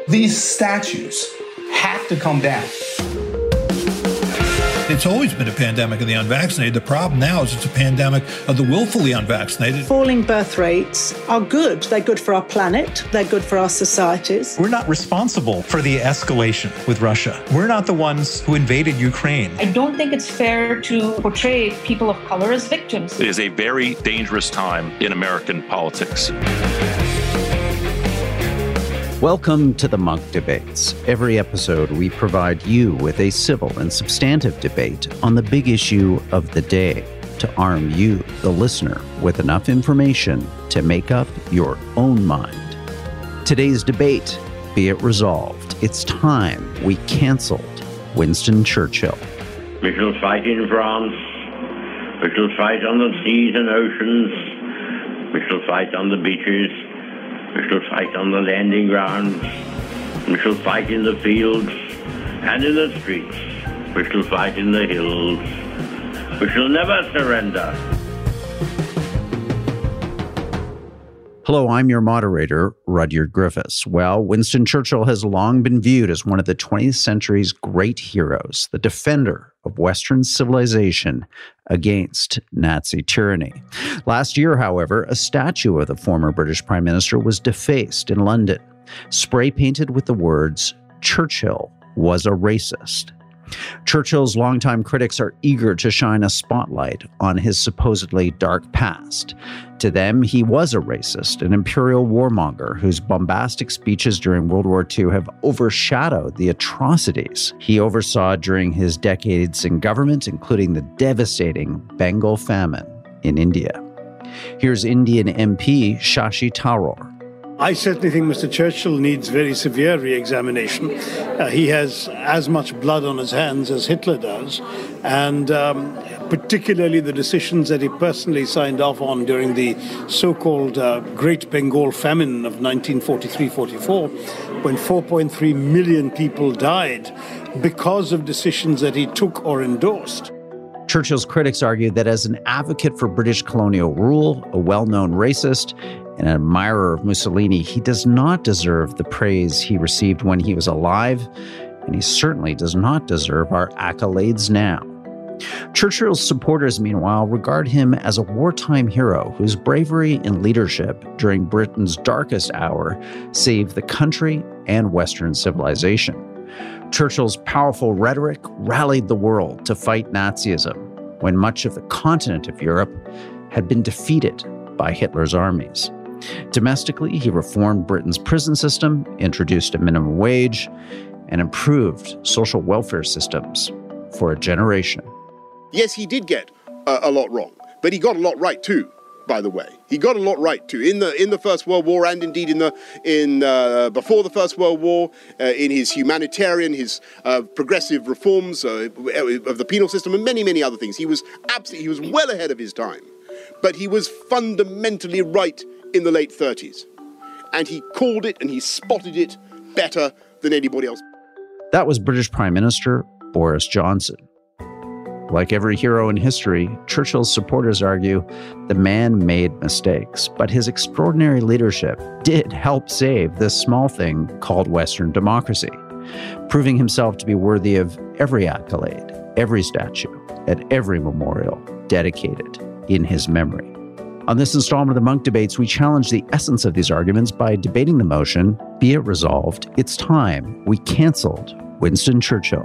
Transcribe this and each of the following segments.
These statues have to come down. It's always been a pandemic of the unvaccinated. The problem now is it's a pandemic of the willfully unvaccinated. Falling birth rates are good. They're good for our planet. They're good for our societies. We're not responsible for the escalation with Russia. We're not the ones who invaded Ukraine. I don't think it's fair to portray people of color as victims. It is a very dangerous time in American politics. Welcome to the Munk Debates. Every episode, we provide you with a civil and substantive debate on the big issue of the day to arm you, the listener, with enough information to make up your own mind. Today's debate, be it resolved, it's time we canceled Winston Churchill. We shall fight in France. We shall fight on the seas and oceans. We shall fight on the beaches. We shall fight on the landing grounds. We shall fight in the fields and in the streets. We shall fight in the hills. We shall never surrender. Hello, I'm your moderator, Rudyard Griffiths. Well, Winston Churchill has long been viewed as one of the 20th century's great heroes, the defender of Western civilization against Nazi tyranny. Last year, however, a statue of the former British Prime Minister was defaced in London, spray-painted with the words, "Churchill was a racist." Churchill's longtime critics are eager to shine a spotlight on his supposedly dark past. To them, he was a racist, an imperial warmonger whose bombastic speeches during World War II have overshadowed the atrocities he oversaw during his decades in government, including the devastating Bengal famine in India. Here's Indian MP Shashi Tharoor. I certainly think Mr. Churchill needs very severe re-examination. He has as much blood on his hands as Hitler does, and particularly the decisions that he personally signed off on during the so-called Great Bengal Famine of 1943-44, when 4.3 million people died because of decisions that he took or endorsed. Churchill's critics argue that as an advocate for British colonial rule, a well-known racist, and an admirer of Mussolini, he does not deserve the praise he received when he was alive, and he certainly does not deserve our accolades now. Churchill's supporters, meanwhile, regard him as a wartime hero whose bravery and leadership during Britain's darkest hour saved the country and Western civilization. Churchill's powerful rhetoric rallied the world to fight Nazism when much of the continent of Europe had been defeated by Hitler's armies. Domestically, he reformed Britain's prison system, introduced a minimum wage, and improved social welfare systems for a generation. Yes, he did get a lot wrong, but he got a lot right too, by the way. He got a lot right too in the First World War, and indeed in before the First World War, in his humanitarian, his progressive reforms of the penal system, and many other things. He was well ahead of his time, but he was fundamentally right in the late 30s, and he called it and he spotted it better than anybody else. That was British Prime Minister Boris Johnson. Like every hero in history, Churchill's supporters argue the man made mistakes, but his extraordinary leadership did help save this small thing called Western democracy, proving himself to be worthy of every accolade, every statue, and every memorial dedicated in his memory. On this installment of the Munk Debates, we challenge the essence of these arguments by debating the motion, be it resolved, it's time we canceled Winston Churchill.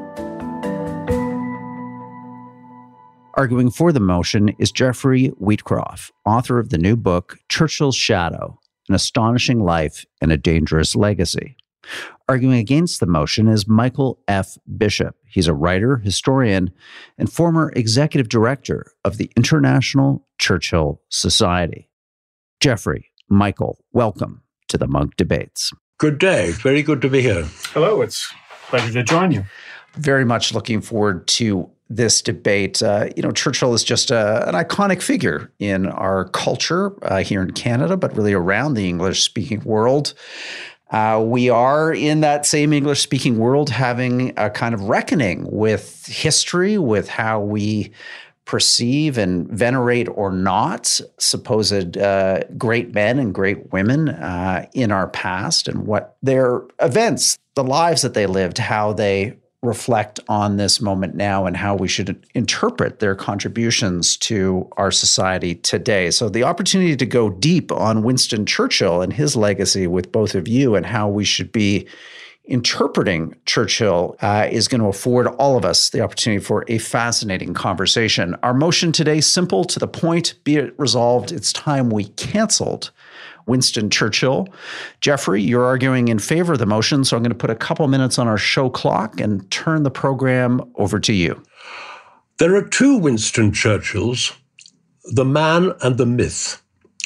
Arguing for the motion is Jeffrey Wheatcroft, author of the new book, Churchill's Shadow, An Astonishing Life and a Dangerous Legacy. Arguing against the motion is Michael F. Bishop. He's a writer, historian, and former executive director of the International Churchill Society. Jeffrey, Michael, welcome to the Munk Debates. Good day. Very good to be here. Hello. It's a pleasure to join you. Very much looking forward to this debate. Churchill is just an iconic figure in our culture here in Canada, but really around the English-speaking world. We are in that same English-speaking world having a kind of reckoning with history, with how we perceive and venerate or not supposed great men and great women in our past, and what their events, the lives that they lived, how they reflect on this moment now, and how we should interpret their contributions to our society today. So the opportunity to go deep on Winston Churchill and his legacy with both of you, and how we should be interpreting Churchill is going to afford all of us the opportunity for a fascinating conversation. Our motion today, simple, to the point, be it resolved. It's time we canceled Winston Churchill. Jeffrey, you're arguing in favor of the motion, so I'm going to put a couple minutes on our show clock and turn the program over to you. There are two Winston Churchills, the man and the myth.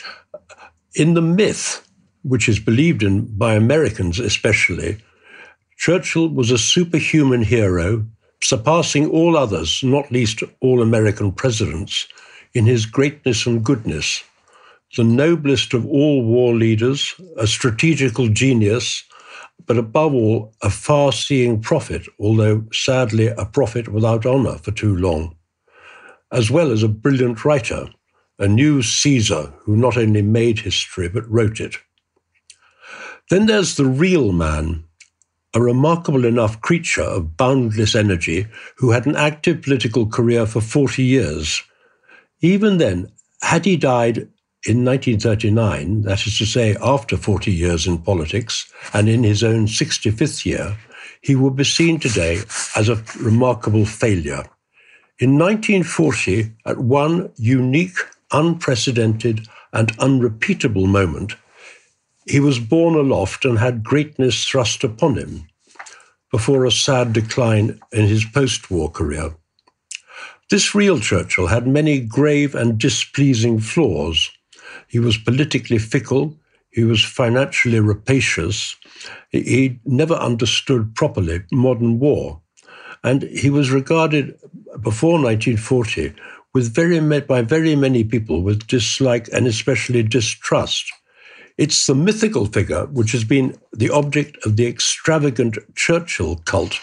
In the myth, which is believed in by Americans especially, Churchill was a superhuman hero, surpassing all others, not least all American presidents, in his greatness and goodness. The noblest of all war leaders, a strategical genius, but above all, a far-seeing prophet, although sadly a prophet without honor for too long, as well as a brilliant writer, a new Caesar who not only made history but wrote it. Then there's the real man, a remarkable enough creature of boundless energy who had an active political career for 40 years. Even then, had he died in 1939, that is to say, after 40 years in politics, and in his own 65th year, he would be seen today as a remarkable failure. In 1940, at one unique, unprecedented, and unrepeatable moment, he was borne aloft and had greatness thrust upon him before a sad decline in his post-war career. This real Churchill had many grave and displeasing flaws. He was politically fickle, he was financially rapacious, he never understood properly modern war, and he was regarded before 1940 by very many people with dislike and especially distrust. It's the mythical figure which has been the object of the extravagant Churchill cult.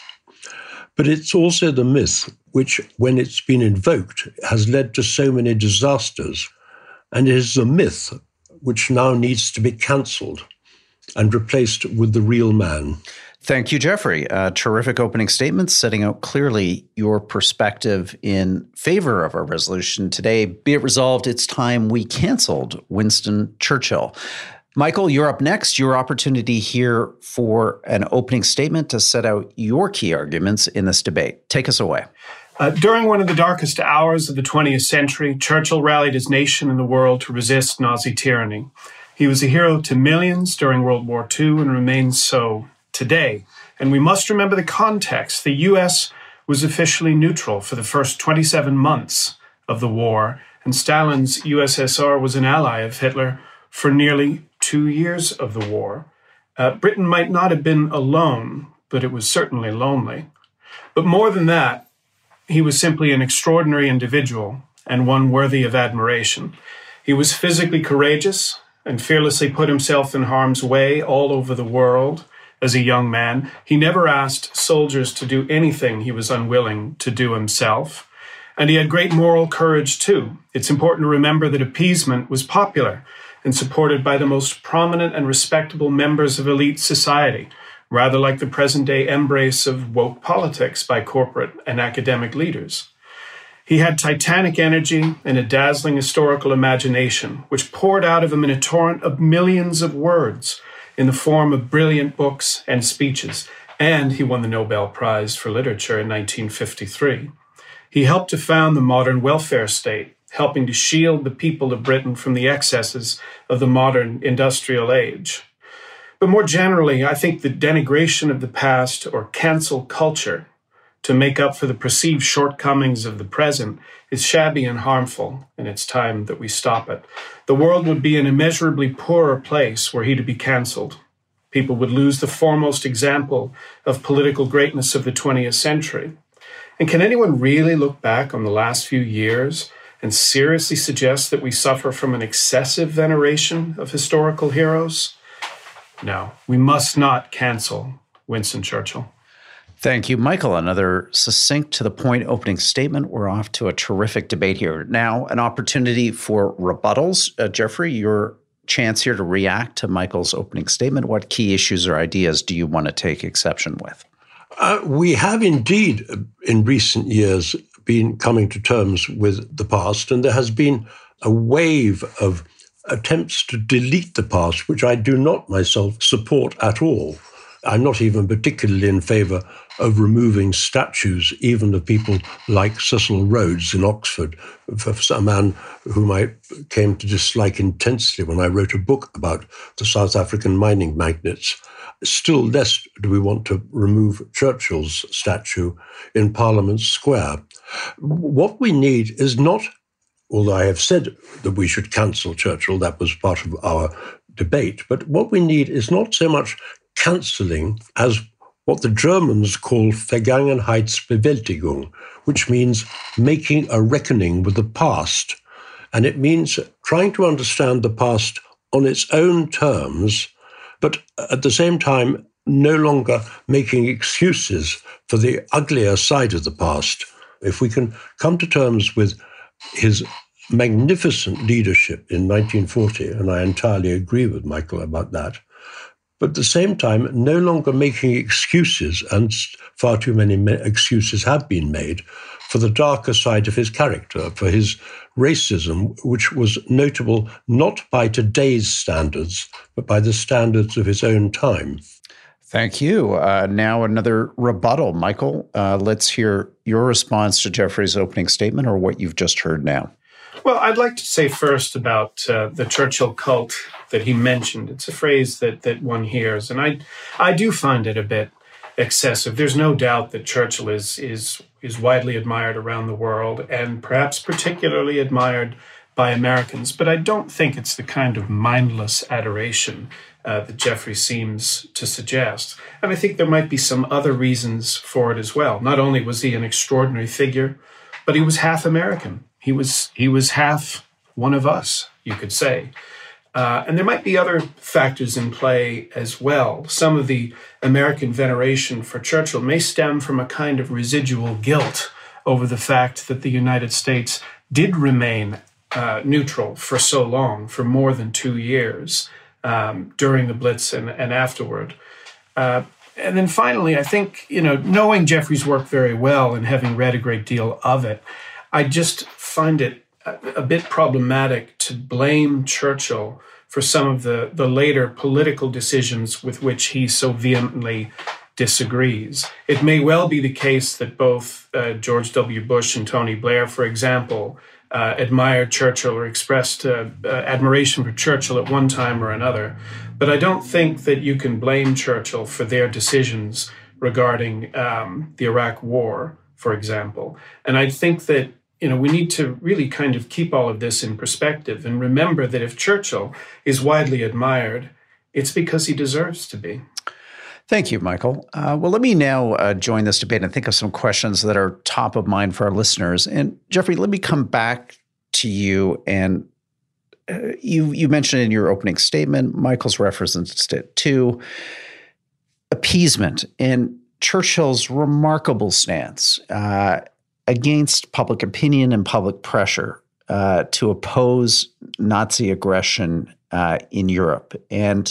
But it's also the myth which, when it's been invoked, has led to so many disasters. And it is the myth which now needs to be cancelled and replaced with the real man. Thank you, Jeffrey. Terrific opening statements, setting out clearly your perspective in favor of our resolution today. Be it resolved, it's time we canceled Winston Churchill. Michael, you're up next. Your opportunity here for an opening statement to set out your key arguments in this debate. Take us away. During one of the darkest hours of the 20th century, Churchill rallied his nation and the world to resist Nazi tyranny. He was a hero to millions during World War II and remains so today. And we must remember the context. The U.S. was officially neutral for the first 27 months of the war, and Stalin's USSR was an ally of Hitler for nearly 2 years of the war. Britain might not have been alone, but it was certainly lonely. But more than that, he was simply an extraordinary individual and one worthy of admiration. He was physically courageous and fearlessly put himself in harm's way all over the world as a young man. He never asked soldiers to do anything he was unwilling to do himself. And he had great moral courage too. It's important to remember that appeasement was popular and supported by the most prominent and respectable members of elite society, rather like the present-day embrace of woke politics by corporate and academic leaders. He had titanic energy and a dazzling historical imagination, which poured out of him in a torrent of millions of words in the form of brilliant books and speeches, and he won the Nobel Prize for Literature in 1953. He helped to found the modern welfare state, helping to shield the people of Britain from the excesses of the modern industrial age. But more generally, I think the denigration of the past, or cancel culture, to make up for the perceived shortcomings of the present is shabby and harmful, and it's time that we stop it. The world would be an immeasurably poorer place were he to be cancelled. People would lose the foremost example of political greatness of the 20th century. And can anyone really look back on the last few years and seriously suggest that we suffer from an excessive veneration of historical heroes? No, we must not cancel Winston Churchill. Thank you, Michael. Another succinct to the point opening statement. We're off to a terrific debate here. Now, an opportunity for rebuttals. Jeffrey, your chance here to react to Michael's opening statement. What key issues or ideas do you want to take exception with? We have indeed, in recent years, been coming to terms with the past, and there has been a wave of attempts to delete the past, which I do not myself support at all. I'm not even particularly in favour of removing statues, even of people like Cecil Rhodes in Oxford, a man whom I came to dislike intensely when I wrote a book about the South African mining magnates. Still less do we want to remove Churchill's statue in Parliament Square. What we need is not, although I have said that we should cancel Churchill, that was part of our debate, but what we need is not so much cancelling as what the Germans call Vergangenheitsbewältigung, which means making a reckoning with the past. And it means trying to understand the past on its own terms, but at the same time, no longer making excuses for the uglier side of the past. If we can come to terms with his magnificent leadership in 1940, and I entirely agree with Michael about that, but at the same time, no longer making excuses, and far too many excuses have been made, for the darker side of his character, for his racism, which was notable not by today's standards, but by the standards of his own time. Thank you. Now another rebuttal. Michael, let's hear your response to Jeffrey's opening statement or what you've just heard now. Well, I'd like to say first about the Churchill cult that he mentioned. It's a phrase that one hears, and I do find it a bit excessive. There's no doubt that Churchill is widely admired around the world, and perhaps particularly admired by Americans, but I don't think it's the kind of mindless adoration that Jeffrey seems to suggest. And I think there might be some other reasons for it as well. Not only was he an extraordinary figure, but he was half American. He was half one of us, you could say. And there might be other factors in play as well. Some of the American veneration for Churchill may stem from a kind of residual guilt over the fact that the United States did remain neutral for so long, for more than 2 years, during the Blitz and afterward. And then finally, I think, knowing Jeffrey's work very well and having read a great deal of it, I just find it a bit problematic to blame Churchill for some of the later political decisions with which he so vehemently disagrees. It may well be the case that both George W. Bush and Tony Blair, for example, admired Churchill or expressed admiration for Churchill at one time or another. But I don't think that you can blame Churchill for their decisions regarding the Iraq War, for example. And I think that we need to really kind of keep all of this in perspective and remember that if Churchill is widely admired, it's because he deserves to be. Thank you, Michael. Well, let me now join this debate and think of some questions that are top of mind for our listeners. And Jeffrey, let me come back to you. And you mentioned in your opening statement, Michael's referenced it too, appeasement and Churchill's remarkable stance against public opinion and public pressure to oppose Nazi aggression in Europe. And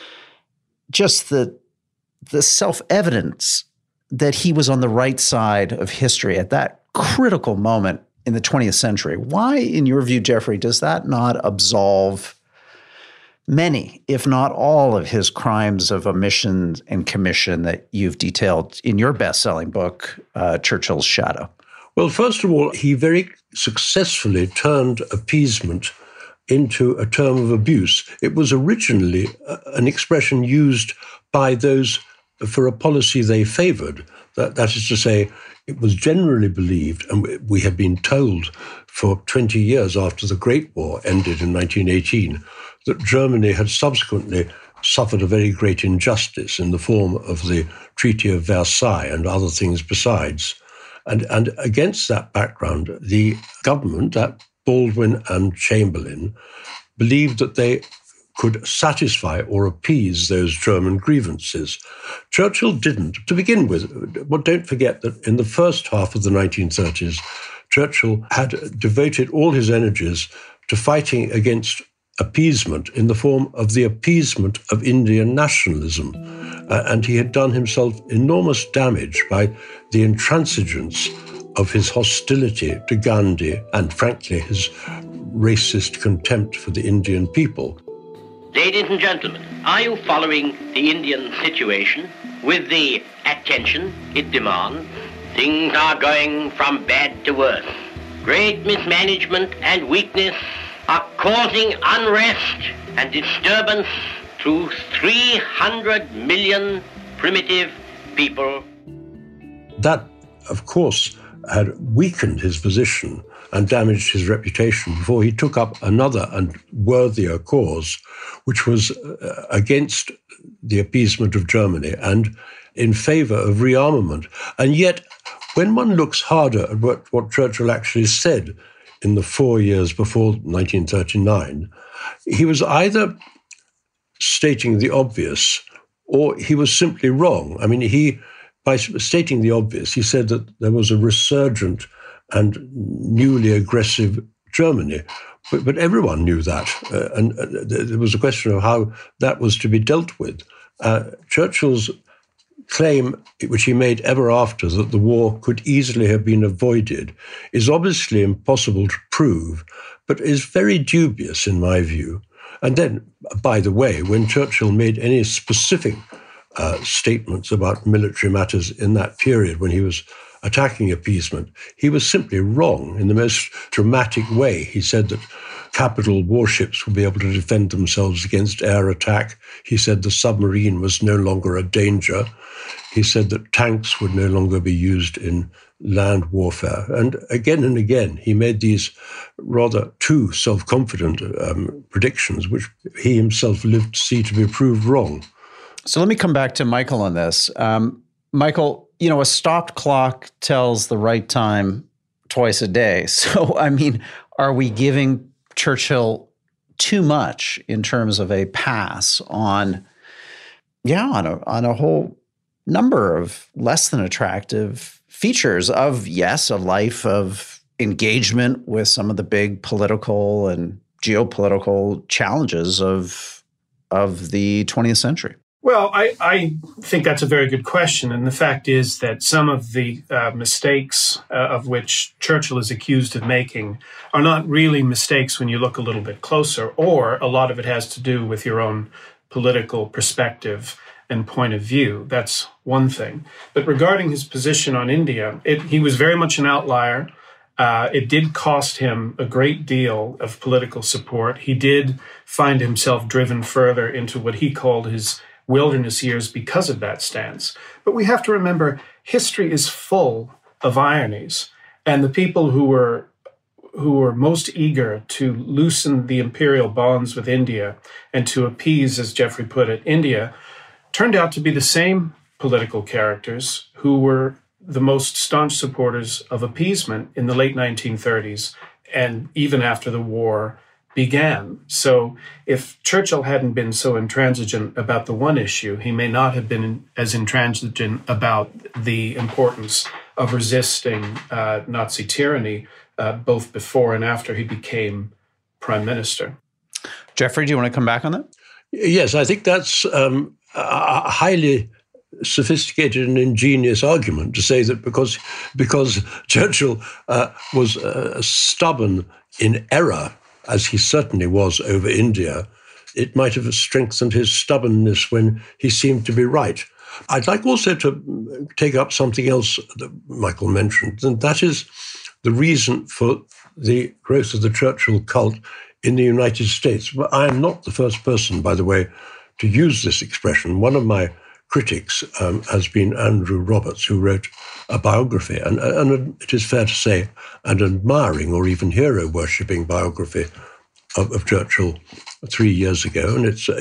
just the self-evidence that he was on the right side of history at that critical moment in the 20th century. Why, in your view, Jeffrey, does that not absolve many, if not all, of his crimes of omission and commission that you've detailed in your best-selling book, Churchill's Shadow? Well, first of all, he very successfully turned appeasement into a term of abuse. It was originally an expression used by those for a policy they favored. That is to say, it was generally believed, and we have been told for 20 years after the Great War ended in 1918, that Germany had subsequently suffered a very great injustice in the form of the Treaty of Versailles and other things besides. And against that background, the government, Baldwin and Chamberlain, believed that they could satisfy or appease those German grievances. Churchill didn't. To begin with, but don't forget that in the first half of the 1930s, Churchill had devoted all his energies to fighting against appeasement in the form of the appeasement of Indian nationalism. And he had done himself enormous damage by the intransigence of his hostility to Gandhi and, frankly, his racist contempt for the Indian people. Ladies and gentlemen, are you following the Indian situation with the attention it demands? Things are going from bad to worse. Great mismanagement and weakness are causing unrest and disturbance to 300 million primitive people. That, of course, had weakened his position and damaged his reputation before he took up another and worthier cause, which was against the appeasement of Germany and in favor of rearmament. And yet, when one looks harder at what Churchill actually said in the 4 years before 1939, he was either stating the obvious or he was simply wrong. I mean, by stating the obvious, he said that there was a resurgent and newly aggressive Germany. But everyone knew that. And there was a question of how that was to be dealt with. Churchill's claim, which he made ever after, that the war could easily have been avoided, is obviously impossible to prove, but is very dubious in my view. And then, by the way, when Churchill made any specific statements about military matters in that period when he was attacking appeasement, he was simply wrong in the most dramatic way. He said that capital warships would be able to defend themselves against air attack. He said the submarine was no longer a danger. He said that tanks would no longer be used in land warfare. And again, he made these rather too self-confident predictions, which he himself lived to see to be proved wrong. So let me come back to Michael on this. Michael, a stopped clock tells the right time twice a day. So, I mean, are we giving Churchill too much in terms of a pass on a whole number of less than attractive features of, yes, a life of engagement with some of the big political and geopolitical challenges of the 20th century? Well, I think that's a very good question. And the fact is that some of the mistakes of which Churchill is accused of making are not really mistakes when you look a little bit closer, or a lot of it has to do with your own political perspective and point of view. That's one thing. But regarding his position on India, he was very much an outlier. It did cost him a great deal of political support. He did find himself driven further into what he called his wilderness years because of that stance. But we have to remember, history is full of ironies, and the people who were most eager to loosen the imperial bonds with India and to appease, as Jeffrey put it, India, turned out to be the same political characters who were the most staunch supporters of appeasement in the late 1930s and even after the war began. So if Churchill hadn't been so intransigent about the one issue, he may not have been as intransigent about the importance of resisting Nazi tyranny, both before and after he became prime minister. Jeffrey, do you want to come back on that? Yes, I think that's a highly sophisticated and ingenious argument to say that because Churchill was stubborn in error, as he certainly was over India, it might have strengthened his stubbornness when he seemed to be right. I'd like also to take up something else that Michael mentioned, and that is the reason for the growth of the Churchill cult in the United States. But I am not the first person, by the way, to use this expression. One of my critics has been Andrew Roberts, who wrote a biography, and it is fair to say, an admiring or even hero-worshipping biography of Churchill 3 years ago. And it's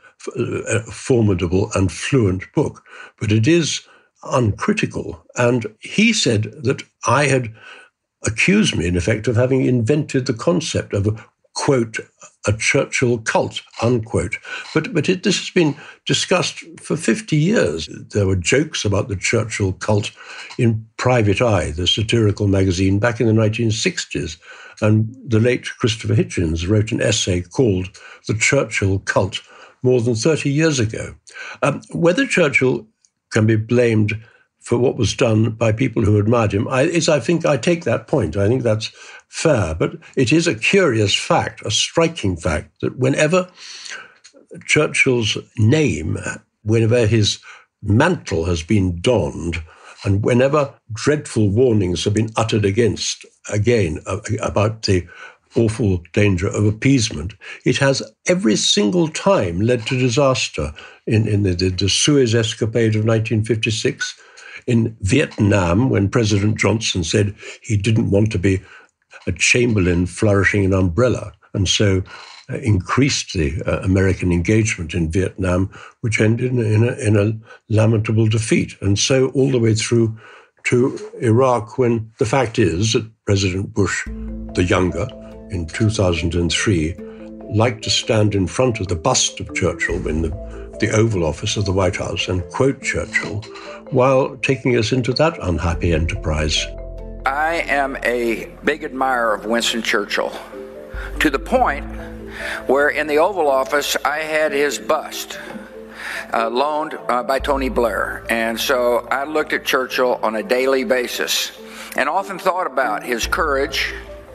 a formidable and fluent book, but it is uncritical. And he said that I had accused me, in effect, of having invented the concept of quote, a Churchill cult, unquote. But this has been discussed for 50 years. There were jokes about the Churchill cult in Private Eye, the satirical magazine, back in the 1960s. And the late Christopher Hitchens wrote an essay called The Churchill Cult more than 30 years ago. Whether Churchill can be blamed for what was done by people who admired him, I think I take that point. I think that's fair. But it is a curious fact, a striking fact, that whenever Churchill's name, whenever his mantle has been donned, and whenever dreadful warnings have been uttered again about the awful danger of appeasement, it has every single time led to disaster. In the Suez escapade of 1956, in Vietnam, when President Johnson said he didn't want to be a Chamberlain flourishing an umbrella, and so increased the American engagement in Vietnam, which ended in a lamentable defeat. And so all the way through to Iraq, when the fact is that President Bush the Younger, in 2003, liked to stand in front of the bust of Churchill in the Oval Office of the White House and quote Churchill while taking us into that unhappy enterprise. I am a big admirer of Winston Churchill, to the point where in the Oval Office I had his bust loaned by Tony Blair. And so I looked at Churchill on a daily basis and often thought about his courage,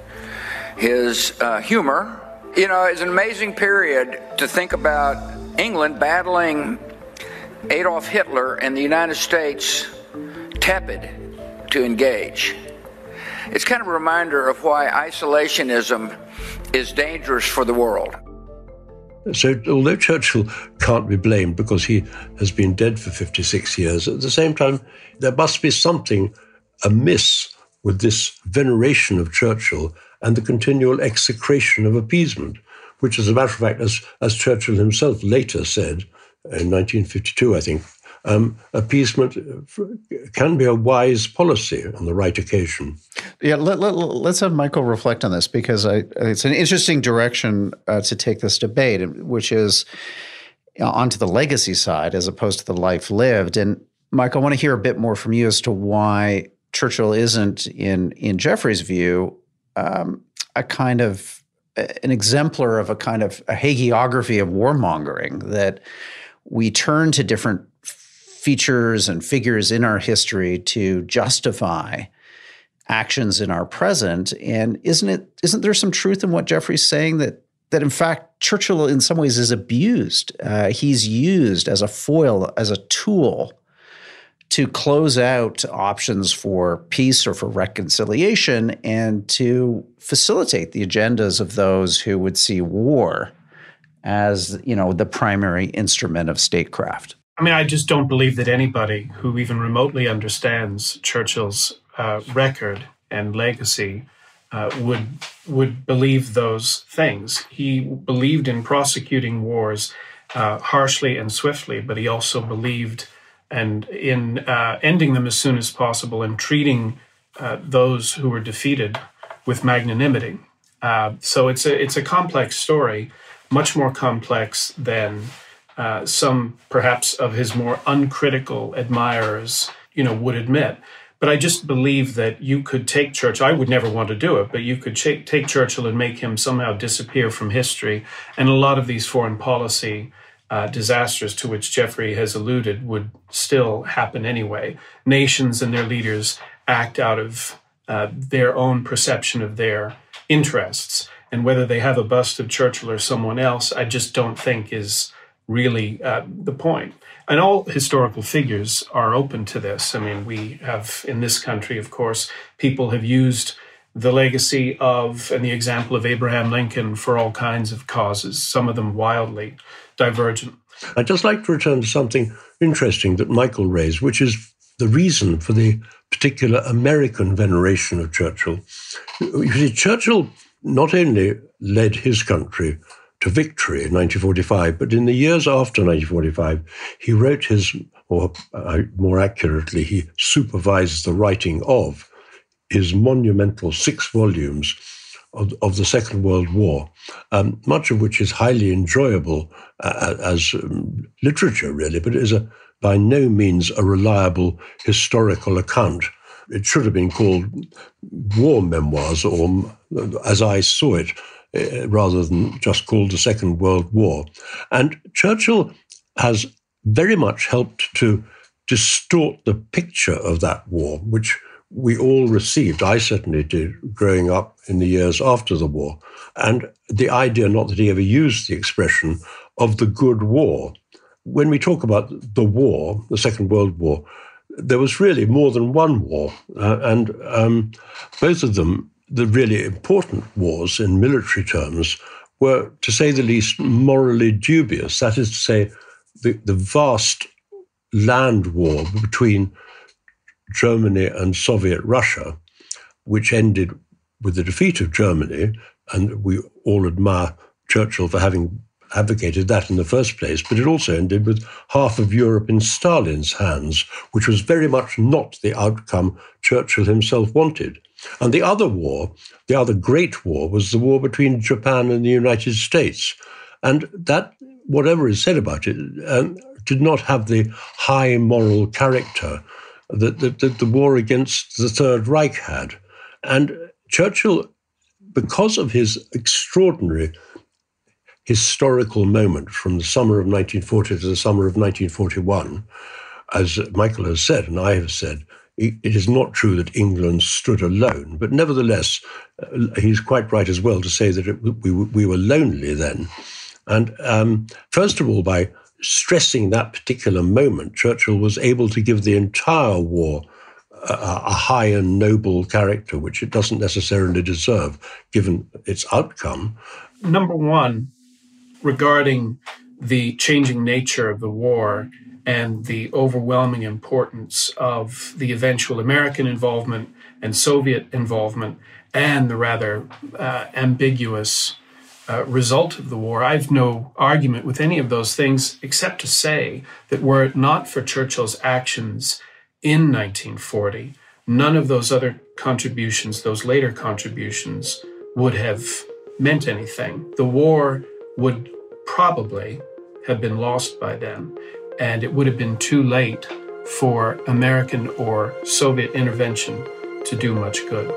his humor. You know, it's an amazing period to think about England battling Adolf Hitler and the United States tepid to engage. It's kind of a reminder of why isolationism is dangerous for the world. So although Churchill can't be blamed because he has been dead for 56 years, at the same time, there must be something amiss with this veneration of Churchill and the continual execration of appeasement, which, as a matter of fact, as Churchill himself later said, in 1952, I think, appeasement can be a wise policy on the right occasion. Yeah, let's have Michael reflect on this, because it's an interesting direction to take this debate, which is onto the legacy side as opposed to the life lived. And Michael, I want to hear a bit more from you as to why Churchill isn't, in Jeffrey's view, a kind of an exemplar of a kind of a hagiography of warmongering, that we turn to different features and figures in our history to justify actions in our present. And isn't there some truth in what Jeffrey's saying, that in fact Churchill in some ways is abused? He's used as a foil, as a tool to close out options for peace or for reconciliation, and to facilitate the agendas of those who would see war as, the primary instrument of statecraft. I mean, I just don't believe that anybody who even remotely understands Churchill's record and legacy would believe those things. He believed in prosecuting wars harshly and swiftly, but he also believed and in ending them as soon as possible and treating those who were defeated with magnanimity. So it's a complex story, much more complex than some perhaps of his more uncritical admirers, would admit. But I just believe that you could take Churchill. I would never want to do it, but you could take Churchill and make him somehow disappear from history. And a lot of these foreign policy disasters to which Jeffrey has alluded would still happen anyway. Nations and their leaders act out of their own perception of their interests. And whether they have a bust of Churchill or someone else, I just don't think is really the point. And all historical figures are open to this. I mean, we have in this country, of course, people have used the legacy of and the example of Abraham Lincoln for all kinds of causes, some of them wildly divergent. I'd just like to return to something interesting that Michael raised, which is the reason for the particular American veneration of Churchill. You see, Churchill not only led his country to victory in 1945, but in the years after 1945, he wrote more accurately, he supervised the writing of his monumental 6 volumes of the Second World War, much of which is highly enjoyable as literature, really, but it is by no means a reliable historical account. It should have been called war memoirs, or as I saw it, rather than just called the Second World War. And Churchill has very much helped to distort the picture of that war, which we all received. I certainly did, growing up in the years after the war. And the idea, not that he ever used the expression, of the good war. When we talk about the war, the Second World War, there was really more than one war. And both of them, the really important wars in military terms, were, to say the least, morally dubious. That is to say, the vast land war between Germany and Soviet Russia, which ended with the defeat of Germany, and we all admire Churchill for having advocated that in the first place, but it also ended with half of Europe in Stalin's hands, which was very much not the outcome Churchill himself wanted. And the other war, the other great war, was the war between Japan and the United States. And that, whatever is said about it, did not have the high moral character that the war against the Third Reich had. And Churchill, because of his extraordinary historical moment from the summer of 1940 to the summer of 1941, as Michael has said, and I have said, it is not true that England stood alone, but nevertheless, he's quite right as well to say that we were lonely then. And first of all, by stressing that particular moment, Churchill was able to give the entire war a high and noble character, which it doesn't necessarily deserve, given its outcome. Number one, regarding the changing nature of the war and the overwhelming importance of the eventual American involvement and Soviet involvement and the rather ambiguous result of the war, I've no argument with any of those things, except to say that were it not for Churchill's actions in 1940, none of those other contributions, those later contributions, would have meant anything. The war would probably have been lost by then, and it would have been too late for American or Soviet intervention to do much good.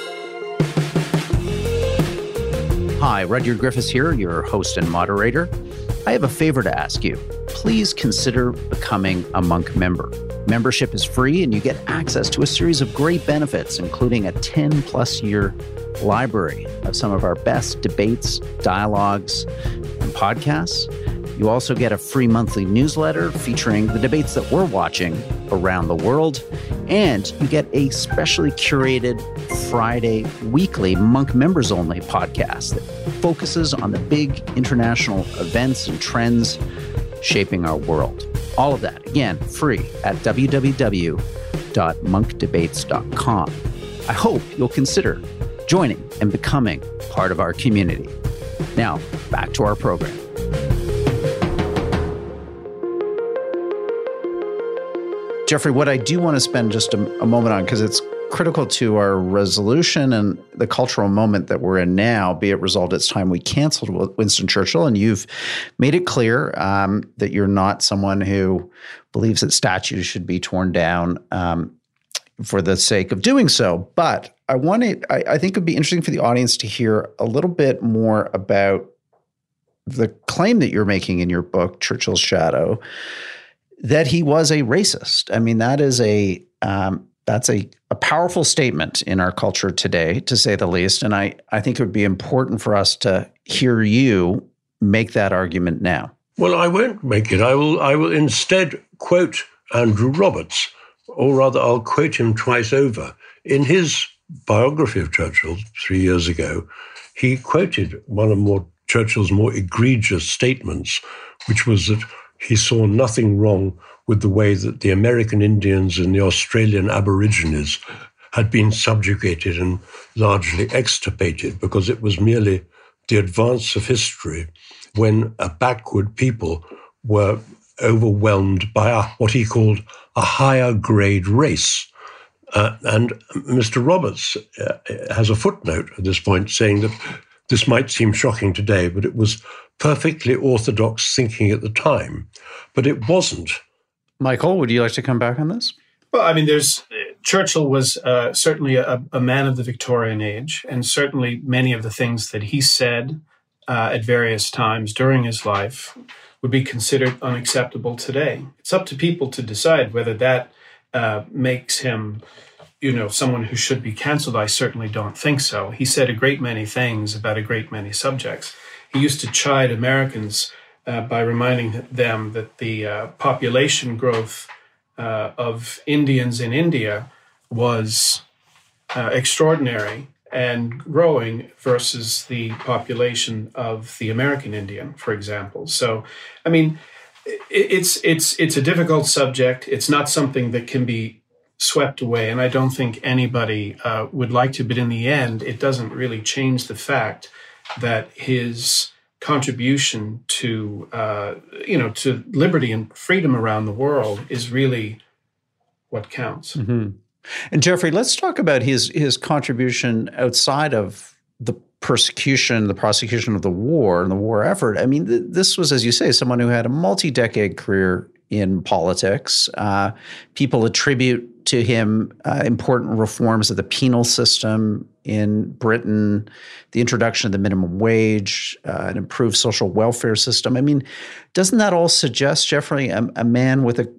Hi, Rudyard Griffiths here, your host and moderator. I have a favor to ask you. Please consider becoming a Monk member. Membership is free, and you get access to a series of great benefits, including a 10-plus year library of some of our best debates, dialogues, and podcasts. You also get a free monthly newsletter featuring the debates that we're watching around the world, and you get a specially curated Friday weekly Monk members only podcast that focuses on the big international events and trends shaping our world. All of that, again, free at www.monkdebates.com. I hope you'll consider joining and becoming part of our community. Now, back to our program. Jeffrey, what I do want to spend just a moment on, because it's critical to our resolution and the cultural moment that we're in now, be it resolved, it's time we canceled Winston Churchill. And you've made it clear that you're not someone who believes that statues should be torn down for the sake of doing so. But I think it would be interesting for the audience to hear a little bit more about the claim that you're making in your book, Churchill's Shadow, that he was a racist. I mean, that's a powerful statement in our culture today, to say the least. And I think it would be important for us to hear you make that argument now. Well, I won't make it. I will instead quote Andrew Roberts, or rather I'll quote him twice over. In his biography of Churchill 3 years ago, he quoted one of Churchill's more egregious statements, which was that he saw nothing wrong with the way that the American Indians and the Australian Aborigines had been subjugated and largely extirpated, because it was merely the advance of history when a backward people were overwhelmed by what he called a higher grade race. And Mr. Roberts has a footnote at this point saying that this might seem shocking today, but it was perfectly orthodox thinking at the time. But it wasn't. Michael, would you like to come back on this? Well, I mean, Churchill was certainly a man of the Victorian age, and certainly many of the things that he said at various times during his life would be considered unacceptable today. It's up to people to decide whether that makes him, someone who should be canceled. I certainly don't think so. He said a great many things about a great many subjects. He used to chide Americans by reminding them that the population growth of Indians in India was extraordinary and growing versus the population of the American Indian, for example. So, I mean, it's a difficult subject. It's not something that can be swept away, and I don't think anybody would like to. But in the end, it doesn't really change the fact that his contribution to to liberty and freedom around the world is really what counts. Mm-hmm. And Jeffrey, let's talk about his contribution outside of the persecution, the prosecution of the war and the war effort. I mean, this was, as you say, someone who had a multi-decade career in politics. People attribute to him important reforms of the penal system in Britain, the introduction of the minimum wage, an improved social welfare system. I mean, doesn't that all suggest, Jeffrey, a man with a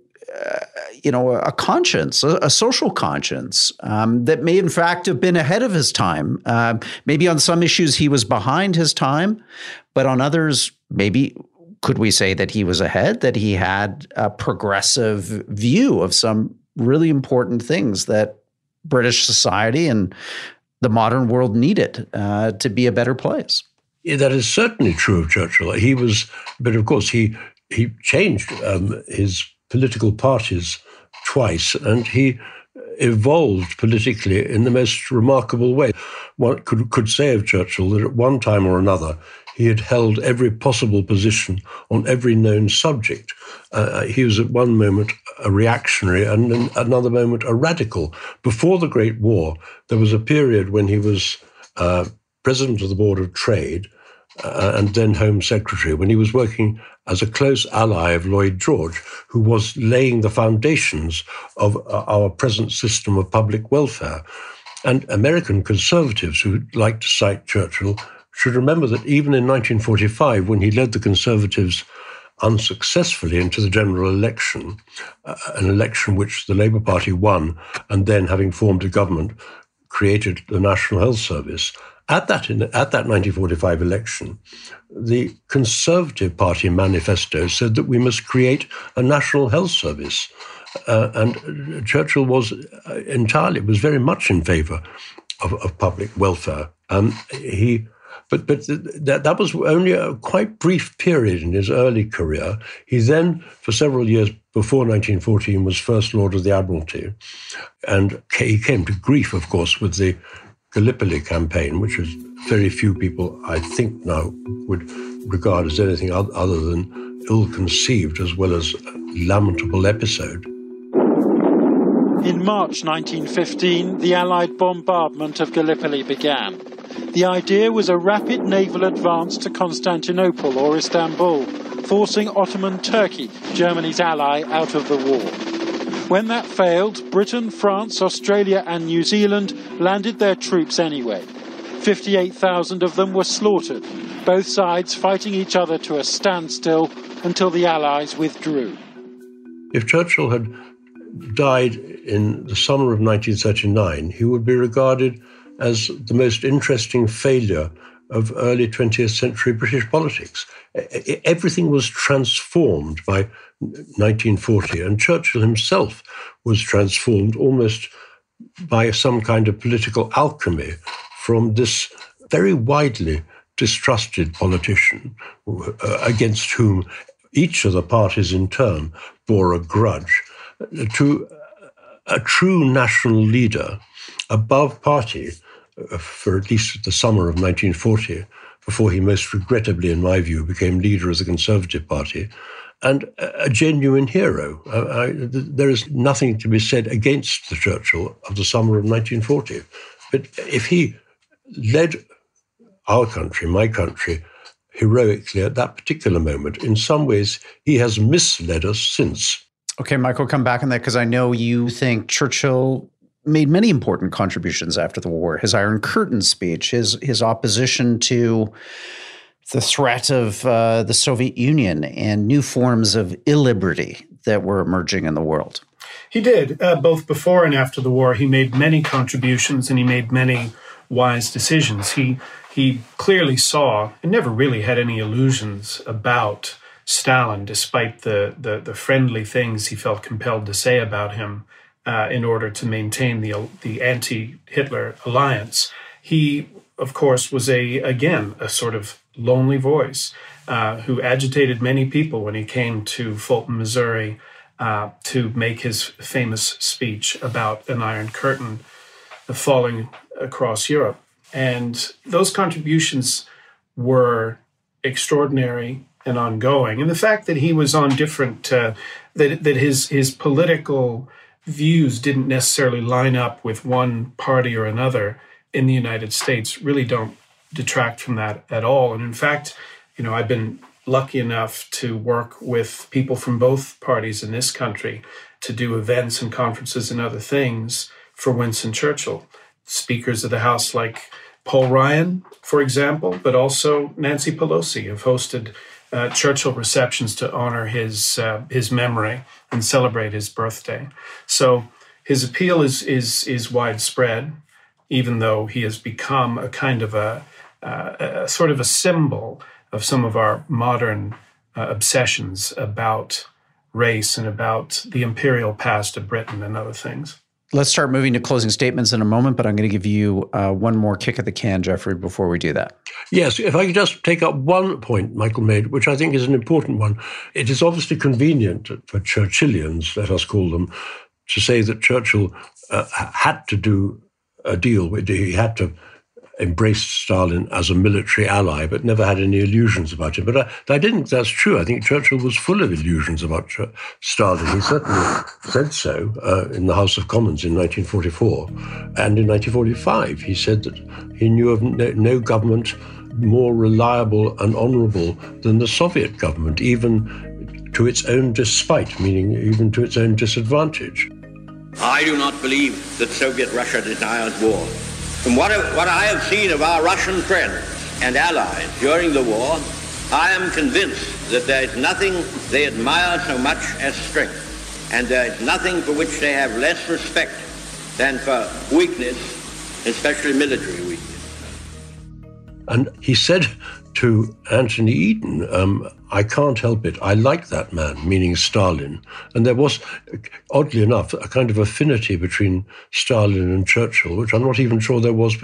conscience, a social conscience that may in fact have been ahead of his time. Maybe on some issues he was behind his time, but on others, maybe could we say that he was ahead, that he had a progressive view of some really important things that British society and the modern world needed to be a better place? Yeah, that is certainly true of Churchill. But of course he changed his political parties twice, and he evolved politically in the most remarkable way. One could say of Churchill that at one time or another, he had held every possible position on every known subject. He was at one moment a reactionary and in another moment a radical. Before the Great War, there was a period when he was president of the Board of Trade and then Home Secretary, when he was working as a close ally of Lloyd George, who was laying the foundations of our present system of public welfare. And American conservatives who like to cite Churchill should remember that even in 1945, when he led the Conservatives unsuccessfully into the general election, an election which the Labour Party won, and then, having formed a government, created the National Health Service. At that 1945 election, the Conservative Party manifesto said that we must create a National Health Service. And Churchill was very much in favour of public welfare. But that was only a quite brief period in his early career. He then, for several years before 1914, was First Lord of the Admiralty. And he came to grief, of course, with the Gallipoli campaign, which is very few people, I think, now would regard as anything other than ill-conceived as well as a lamentable episode. In March 1915, the Allied bombardment of Gallipoli began. The idea was a rapid naval advance to Constantinople or Istanbul, forcing Ottoman Turkey, Germany's ally, out of the war. When that failed, Britain, France, Australia and New Zealand landed their troops anyway. 58,000 of them were slaughtered, both sides fighting each other to a standstill until the Allies withdrew. If Churchill had died in the summer of 1939, he would be regarded as the most interesting failure of early 20th century British politics. Everything was transformed by 1940, and Churchill himself was transformed almost by some kind of political alchemy from this very widely distrusted politician against whom each of the parties in turn bore a grudge, to a true national leader above party for at least the summer of 1940, before he most regrettably, in my view, became leader of the Conservative Party, and a genuine hero. There is nothing to be said against the Churchill of the summer of 1940. But if he led our country, my country, heroically at that particular moment, in some ways he has misled us since. Okay, Michael, come back on that, because I know you think Churchill made many important contributions after the war. His Iron Curtain speech, his opposition to the threat of the Soviet Union and new forms of illiberty that were emerging in the world. He did. Both before and after the war, he made many contributions and he made many wise decisions. He clearly saw and never really had any illusions about Stalin, despite the friendly things he felt compelled to say about him in order to maintain the anti-Hitler alliance. He, of course, was a sort of lonely voice who agitated many people when he came to Fulton, Missouri, to make his famous speech about an Iron Curtain falling across Europe. And those contributions were extraordinary and ongoing. And the fact that he was on different, that his political views didn't necessarily line up with one party or another in the United States really don't detract from that at all. And in fact, I've been lucky enough to work with people from both parties in this country to do events and conferences and other things for Winston Churchill. Speakers of the House like Paul Ryan, for example, but also Nancy Pelosi have hosted Churchill receptions to honor his memory and celebrate his birthday. So his appeal is widespread, even though he has become a kind of a sort of a symbol of some of our modern obsessions about race and about the imperial past of Britain and other things. Let's start moving to closing statements in a moment, but I'm going to give you one more kick at the can, Jeffrey, before we do that. Yes, if I could just take up one point Michael made, which I think is an important one. It is obviously convenient for Churchillians, let us call them, to say that Churchill had to do a deal. He had to embrace Stalin as a military ally, but never had any illusions about him. But I didn't think that's true. I think Churchill was full of illusions about Stalin. He certainly said so in the House of Commons in 1944. And in 1945, he said that he knew of no government more reliable and honorable than the Soviet government, even to its own despite, meaning even to its own disadvantage. I do not believe that Soviet Russia desired war. From what I have seen of our Russian friends and allies during the war, I am convinced that there is nothing they admire so much as strength, and there is nothing for which they have less respect than for weakness, especially military weakness. And he said to Anthony Eden, I can't help it. I like that man, meaning Stalin. And there was, oddly enough, a kind of affinity between Stalin and Churchill, which I'm not even sure there was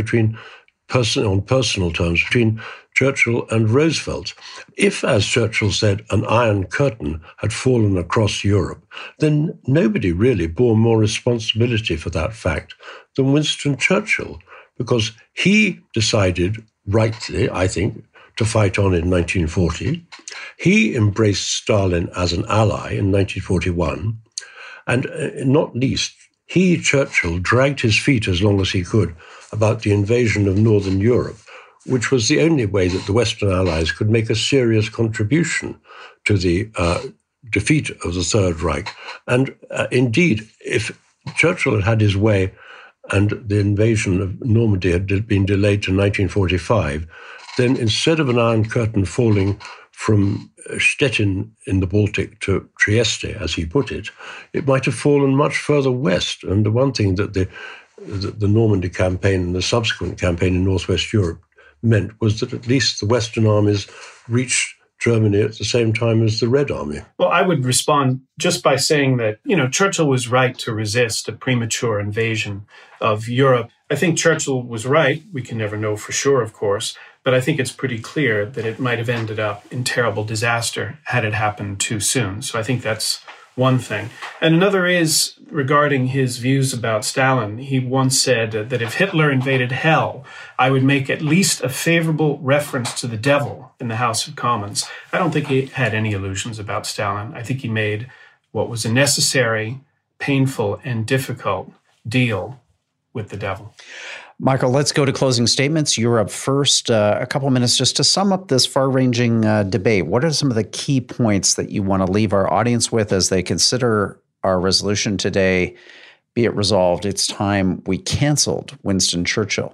on personal terms, between Churchill and Roosevelt. If, as Churchill said, an Iron Curtain had fallen across Europe, then nobody really bore more responsibility for that fact than Winston Churchill, because he decided, rightly, I think, to fight on in 1940. He embraced Stalin as an ally in 1941. And not least, he, Churchill, dragged his feet as long as he could about the invasion of Northern Europe, which was the only way that the Western Allies could make a serious contribution to the defeat of the Third Reich. And indeed, if Churchill had had his way and the invasion of Normandy had been delayed to 1945, then instead of an Iron Curtain falling from Stettin in the Baltic to Trieste, as he put it, it might have fallen much further west. And the one thing that the Normandy campaign and the subsequent campaign in Northwest Europe meant was that at least the Western armies reached Germany at the same time as the Red Army. Well, I would respond just by saying that, Churchill was right to resist a premature invasion of Europe. I think Churchill was right. We can never know for sure, of course. But I think it's pretty clear that it might have ended up in terrible disaster had it happened too soon. So I think that's one thing. And another is regarding his views about Stalin. He once said that if Hitler invaded hell, I would make at least a favorable reference to the devil in the House of Commons. I don't think he had any illusions about Stalin. I think he made what was a necessary, painful, and difficult deal with the devil. Michael, let's go to closing statements. You're up first. A couple minutes just to sum up this far-ranging debate. What are some of the key points that you want to leave our audience with as they consider our resolution today? Be it resolved, it's time we canceled Winston Churchill.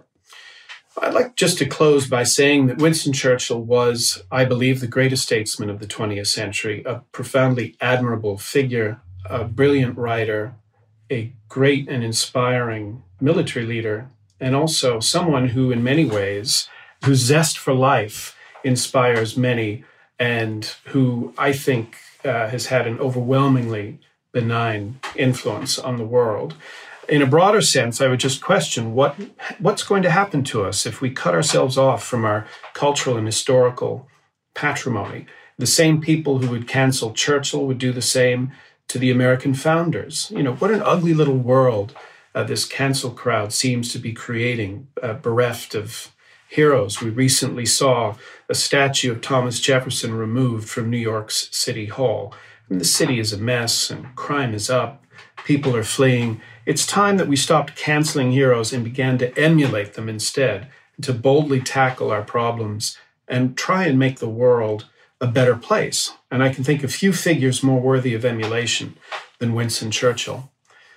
I'd like just to close by saying that Winston Churchill was, I believe, the greatest statesman of the 20th century, a profoundly admirable figure, a brilliant writer, a great and inspiring military leader, and also someone who, in many ways, whose zest for life inspires many and who I think has had an overwhelmingly benign influence on the world. In a broader sense, I would just question what's going to happen to us if we cut ourselves off from our cultural and historical patrimony. The same people who would cancel Churchill would do the same to the American founders. What an ugly little world this cancel crowd seems to be creating, bereft of heroes. We recently saw a statue of Thomas Jefferson removed from New York's City Hall. And the city is a mess and crime is up. People are fleeing. It's time that we stopped canceling heroes and began to emulate them instead, to boldly tackle our problems and try and make the world a better place. And I can think of few figures more worthy of emulation than Winston Churchill.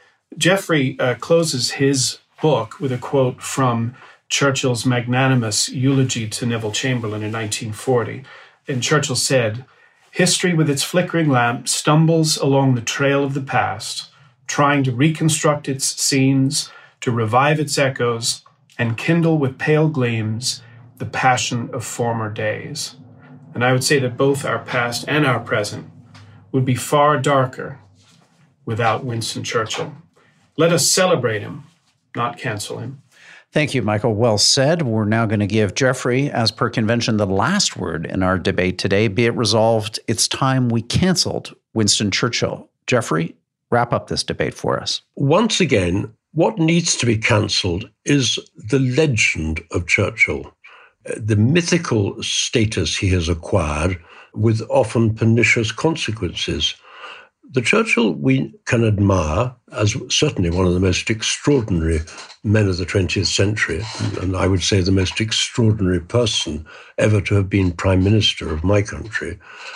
Jeffrey closes his book with a quote from Churchill's magnanimous eulogy to Neville Chamberlain in 1940. And Churchill said, "History with its flickering lamp stumbles along the trail of the past, trying to reconstruct its scenes, to revive its echoes, and kindle with pale gleams the passion of former days." And I would say that both our past and our present would be far darker without Winston Churchill. Let us celebrate him, not cancel him. Thank you, Michael. Well said. We're now going to give Jeffrey, as per convention, the last word in our debate today. Be it resolved, it's time we canceled Winston Churchill. Jeffrey, wrap up this debate for us. Once again, what needs to be cancelled is the legend of Churchill, the mythical status he has acquired with often pernicious consequences. The Churchill we can admire as certainly one of the most extraordinary men of the 20th century, and I would say the most extraordinary person ever to have been Prime Minister of my country,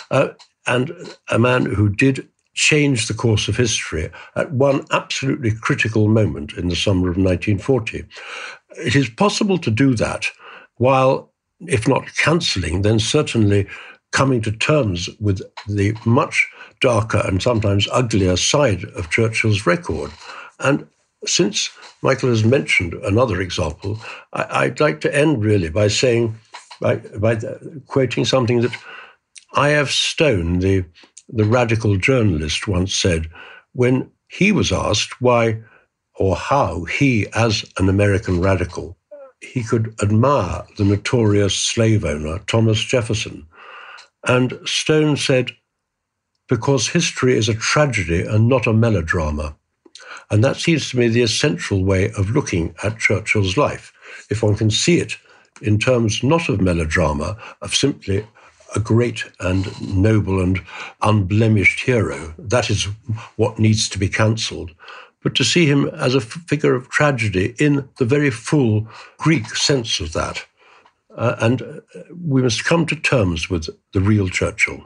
and a man who did change the course of history at one absolutely critical moment in the summer of 1940. It is possible to do that while, if not cancelling, then certainly coming to terms with the much darker and sometimes uglier side of Churchill's record. And since Michael has mentioned another example, I'd like to end really by saying, by quoting something that I.F. Stone, the radical journalist, once said when he was asked why or how he, as an American radical, he could admire the notorious slave owner Thomas Jefferson. And Stone said, because history is a tragedy and not a melodrama. And that seems to me the essential way of looking at Churchill's life. If one can see it in terms not of melodrama, of simply a great and noble and unblemished hero, that is what needs to be cancelled. But to see him as a figure of tragedy in the very full Greek sense of that. And we must come to terms with the real Churchill.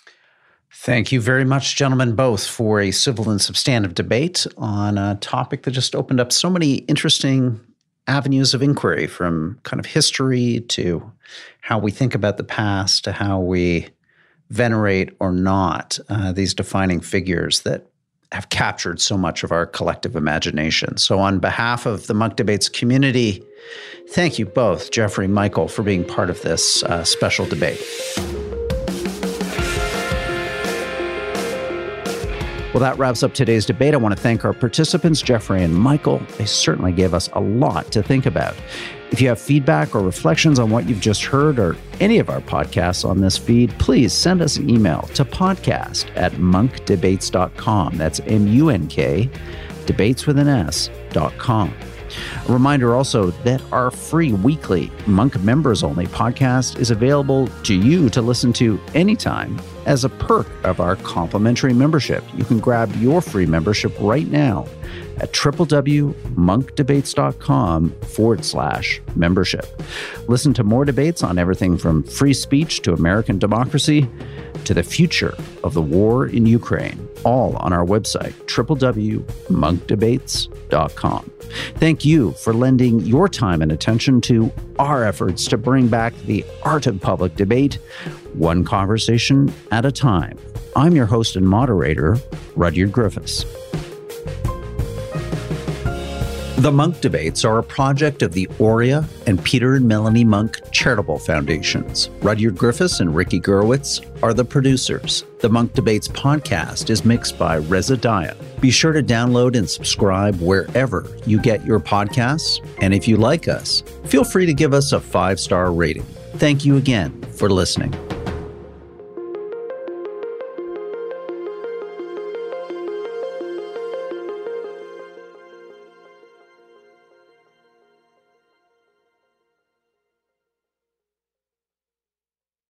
Thank you very much, gentlemen, both, for a civil and substantive debate on a topic that just opened up so many interesting avenues of inquiry, from kind of history to how we think about the past to how we venerate or not these defining figures that have captured so much of our collective imagination. So on behalf of the Munk Debates community, thank you both, Jeffrey, Michael, for being part of this special debate. Well, that wraps up today's debate. I want to thank our participants, Jeffrey and Michael. They certainly gave us a lot to think about. If you have feedback or reflections on what you've just heard or any of our podcasts on this feed, please send us an email to podcast@munkdebates.com. That's MUNK, debateswithans.com. A reminder also that our free weekly Monk members only podcast is available to you to listen to anytime as a perk of our complimentary membership. You can grab your free membership right now at www.monkdebates.com/membership. Listen to more debates on everything from free speech to American democracy to the future of the war in Ukraine, all on our website, www.monkdebates.com. Thank you for lending your time and attention to our efforts to bring back the art of public debate, one conversation at a time. I'm your host and moderator, Rudyard Griffiths. The Monk Debates are a project of the Aurea and Peter and Melanie Monk Charitable Foundations. Rudyard Griffiths and Ricky Gurwitz are the producers. The Monk Debates podcast is mixed by Reza Daya. Be sure to download and subscribe wherever you get your podcasts. And if you like us, feel free to give us a 5-star rating. Thank you again for listening.